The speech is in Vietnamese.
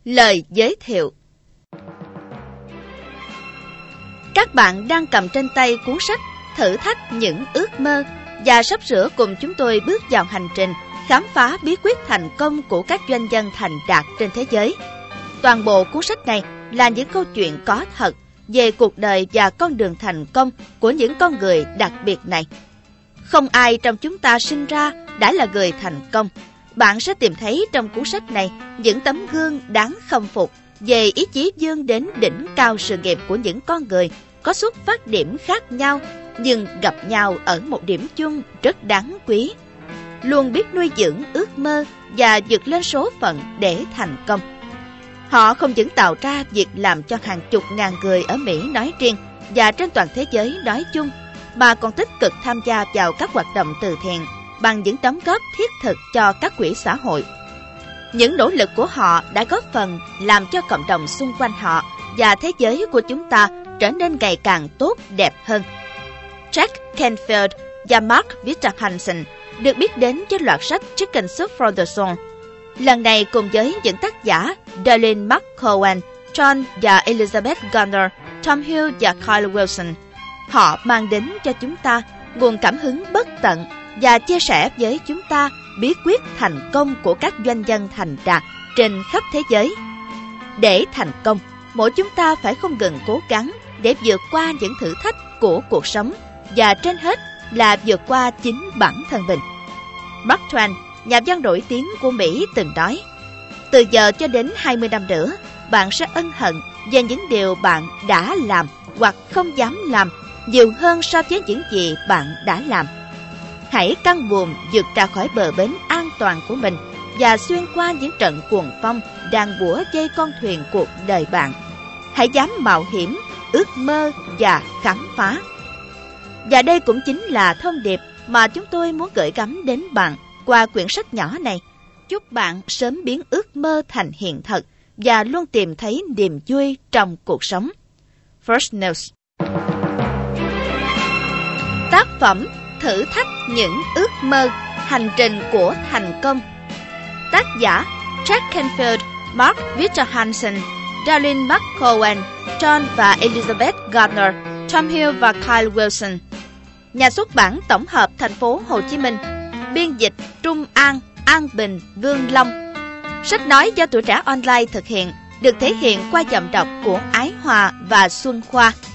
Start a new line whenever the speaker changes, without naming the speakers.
Lời giới thiệu. Các bạn đang cầm trên tay cuốn sách Thử thách những ước mơ và sắp sửa cùng chúng tôi bước vào hành trình khám phá bí quyết thành công của các doanh nhân thành đạt trên thế giới. Toàn bộ cuốn sách này là những câu chuyện có thật về cuộc đời và con đường thành công của những con người đặc biệt này. Không ai trong chúng ta sinh ra đã là người thành công. Bạn sẽ tìm thấy trong cuốn sách này những tấm gương đáng khâm phục về ý chí vươn đến đỉnh cao sự nghiệp của những con người có xuất phát điểm khác nhau nhưng gặp nhau ở một điểm chung rất đáng quý. Luôn biết nuôi dưỡng ước mơ và vượt lên số phận để thành công. Họ không những tạo ra việc làm cho hàng chục ngàn người ở Mỹ nói riêng và trên toàn thế giới nói chung, mà còn tích cực tham gia vào các hoạt động từ thiện bằng những đóng góp thiết thực cho các quỹ xã hội. Những nỗ lực của họ đã góp phần làm cho cộng đồng xung quanh họ và thế giới của chúng ta trở nên ngày càng tốt đẹp hơn. Jack Canfield và Mark Victor Hansen được biết đến với loạt sách Chicken Soup for the Soul. Lần này cùng với những tác giả Darlene McCowan, John và Elizabeth Garner, Tom Hill và Kyle Wilson, họ mang đến cho chúng ta nguồn cảm hứng bất tận và chia sẻ với chúng ta bí quyết thành công của các doanh nhân thành đạt trên khắp thế giới. Để thành công, mỗi chúng ta phải không ngừng cố gắng để vượt qua những thử thách của cuộc sống và trên hết là vượt qua chính bản thân mình. Mark Twain, nhà văn nổi tiếng của Mỹ từng nói, từ giờ cho đến 20 năm nữa, bạn sẽ ân hận về những điều bạn đã làm hoặc không dám làm nhiều hơn so với những gì bạn đã làm. Hãy căng buồm vượt ra khỏi bờ bến an toàn của mình và xuyên qua những trận cuồng phong đang bủa vây con thuyền cuộc đời bạn. Hãy dám mạo hiểm, ước mơ và khám phá. Và đây cũng chính là thông điệp mà chúng tôi muốn gửi gắm đến bạn qua quyển sách nhỏ này. Chúc bạn sớm biến ước mơ thành hiện thực và luôn tìm thấy niềm vui trong cuộc sống. First News. Tác phẩm Thử thách những ước mơ, hành trình của thành công. Tác giả Jack Canfield, Mark Victor Hansen, Darlene McCowan, John và Elizabeth Garner, Tom Hill và Kyle Wilson. Nhà xuất bản tổng hợp thành phố Hồ Chí Minh. Biên dịch Trung An, An Bình, Vương Long. Sách nói do Tuổi Trẻ Online thực hiện, được thể hiện qua giọng đọc của Ái Hòa và Xuân Khoa.